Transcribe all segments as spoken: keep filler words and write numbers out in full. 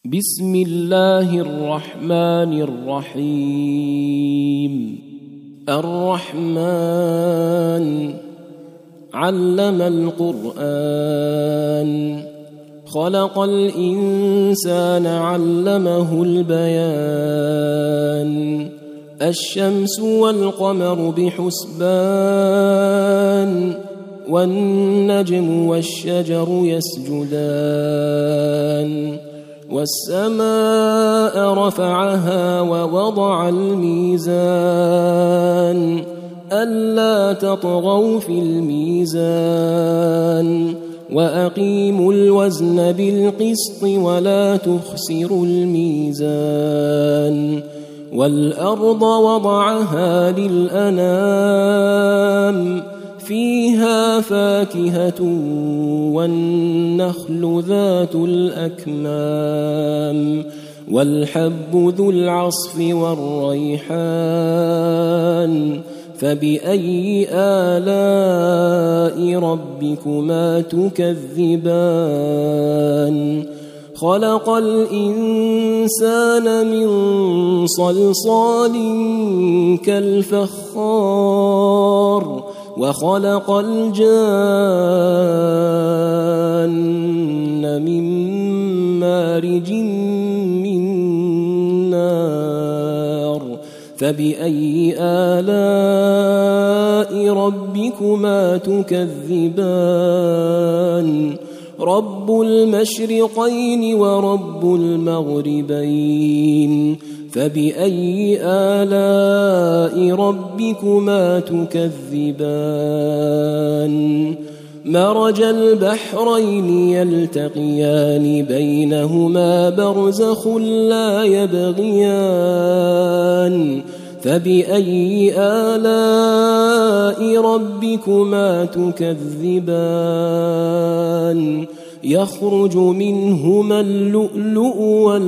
بسم الله الرحمن الرحيم. الرحمن علم القرآن، خلق الإنسان علمه البيان. الشمس والقمر بحسبان، والنجم والشجر يسجدان. والسماء رفعها ووضع الميزان، ألا تطغوا في الميزان. وأقيموا الوزن بالقسط ولا تخسروا الميزان. والأرض وضعها للأنام، فيها فاكهة والنخل ذات الأكمام. والحب ذو العصف والريحان، فبأي آلاء ربكما تكذبان. خلق الإنسان من صلصال كالفخار، وخلق الجان من مارج من نار. فبأي آلاء ربكما تكذبان. رب المشرقين ورب المغربين، فبأي آلاء ربكما تكذبان. مرج البحرين يلتقيان، بينهما برزخ لا يبغيان. فبأي آلاء ربكما تكذبان. يخرج منهما اللؤلؤ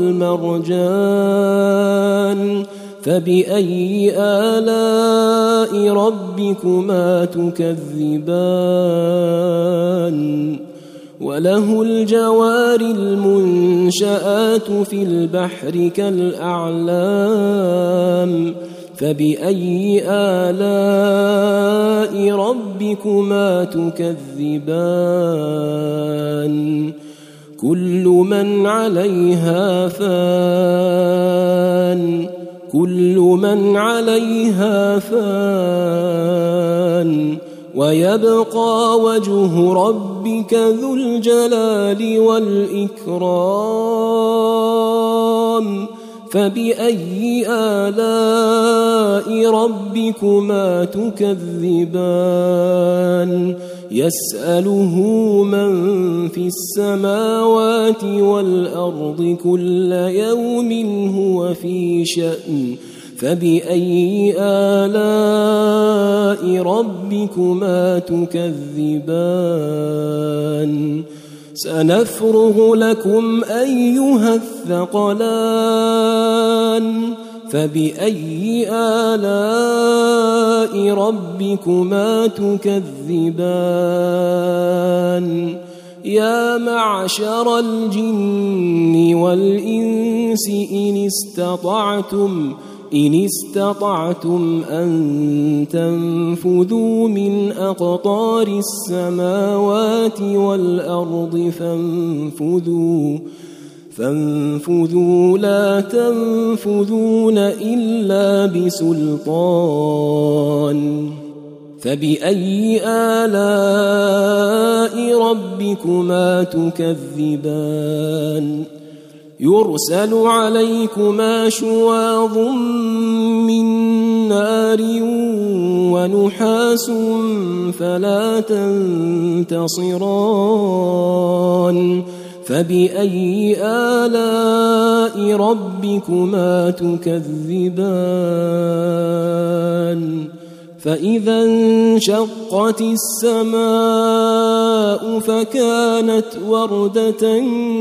والمرجان. فبأي آلاء ربكما تكذبان. وله الجوار المنشآت في البحر كالأعلام. فبأي آلاء ربكما تكذبان. كل من عليها فان، كل من عليها فان. ويبقى وجه ربك ذو الجلال والإكرام. فبأي آلاء ربكما تكذبان. يسأله من في السماوات والأرض كل يوم هو في شأن. فبأي آلاء ربكما تكذبان. سنفرغ لكم أيها الثقلان. فبأي آلاء ربكما تكذبان. يا معشر الجن والإنس إن استطعتم إن استطعتم أن تنفذوا من أقطار السماوات والأرض فانفذوا فانفذوا لا تنفذون إلا بسلطان. فبأي آلاء ربكما تكذبان. يرسل عليكما شواظ من نار ونحاس فلا تنتصران. فبأي آلاء ربكما تكذبان. فإذا انشقت السماء فكانت وردة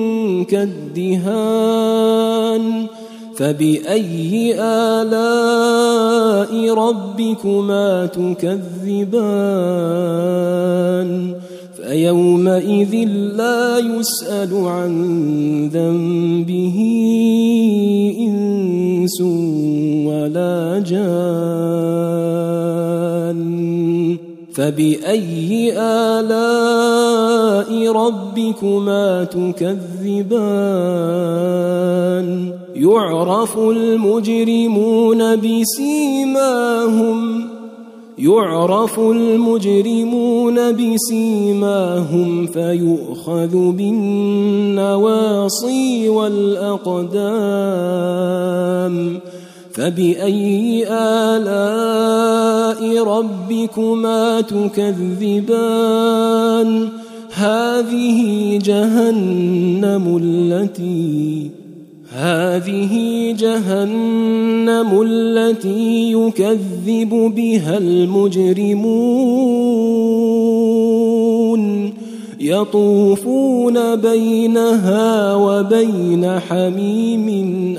كالدهان. فبأي آلاء ربكما تكذبان. فيومئذ لا يسأل عن ذنبه إنس ولا جان فبأي آلاء ربكما تكذبان يعرف المجرمون بسيماهم يعرف المجرمون بسيماهم فيؤخذ بالنواصي والأقدام فبأي آلاء ربكما تكذبان هذه جهنم التي هذه جهنم التي يكذب بها المجرمون يطوفون بينها وبين حميم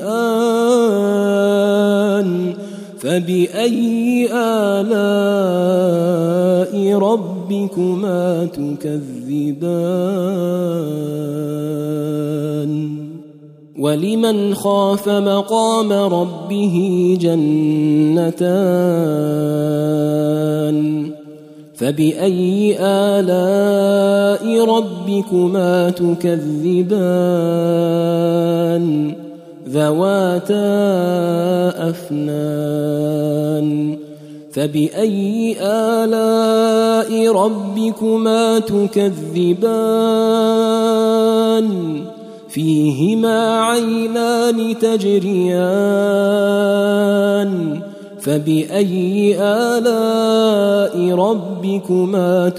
آن فبأي آلاء ربكما تكذبان ولمن خاف مقام ربه جنتان فبأي آلاء ربكما تكذبان ذواتا أفنان فبأي آلاء ربكما تكذبان فيهما عينان تجريان فبأي آلاء ربكما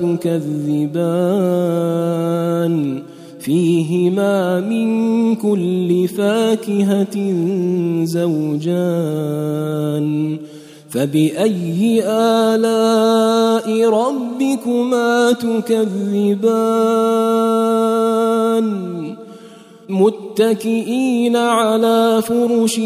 تكذبان فيهما من كل فاكهة زوجان فبأي آلاء ربكما تكذبان متكئين على فرش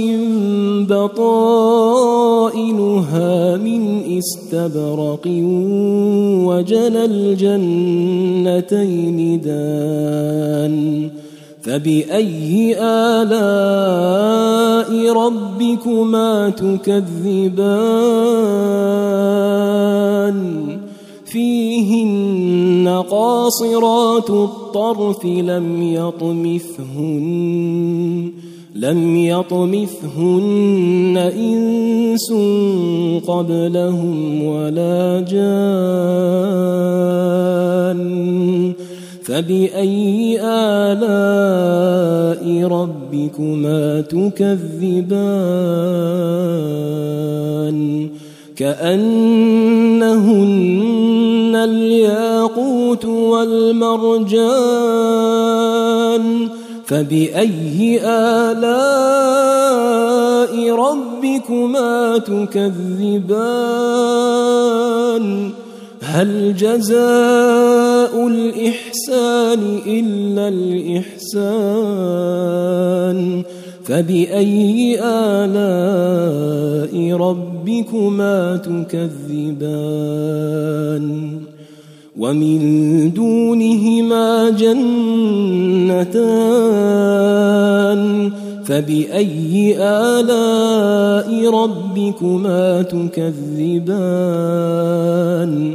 بطائنها من استبرق وجنى الجنتين دان فبأي آلاء ربكما تكذبان فيهن قاصرات الطرف لم يطمثهن لم يطمثهن إنس قبلهم ولا جان فبأي آلاء ربكما تكذبان كأنهن الياقوت والمرجان فبأي آلاء ربكما تكذبان هل جزاء الإحسان إلا الإحسان فبأي آلاء ربكما تكذبان ومن دونهما جنتان فبأي آلاء ربكما تكذبان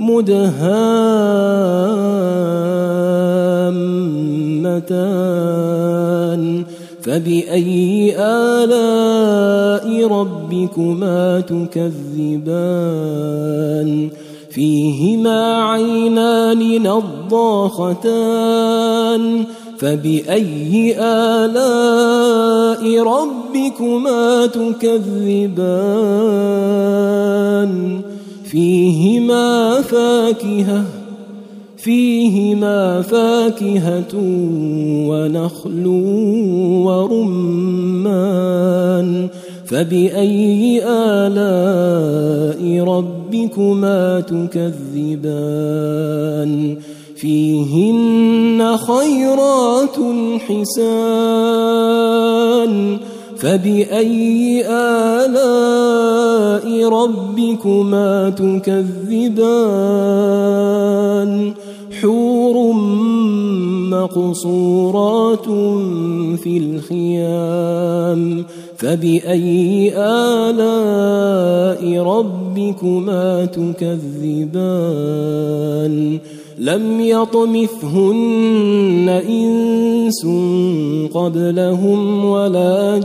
مدهامتان فبأي آلاء ربكما تكذبان فيهما عينان نضاختان فبأي آلاء ربكما تكذبان فيهما فاكهة فيهما فاكهة ونخل ورمان فبأي آلاء ربكما تكذبان فيهن خيرات حسان فبأي آلاء ربكما تكذبان حور مقصورات في الخيام فبأي آلاء ربكما تكذبان لم يطمثهن إنس قبلهم ولا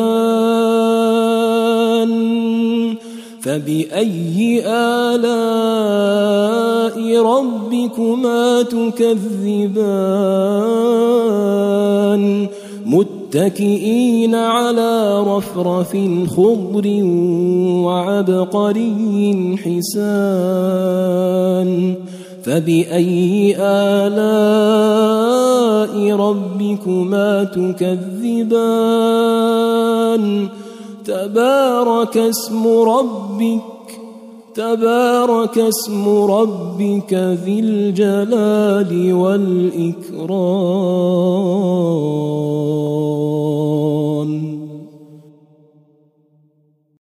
جان فبأي آلاء ربكما تكذبان متكئين على رفرف خضر وعبقري حسان فبأي آلاء ربكما تكذبان تبارك اسم ربك تبارك اسم ربك ذي الجلال والإكرام.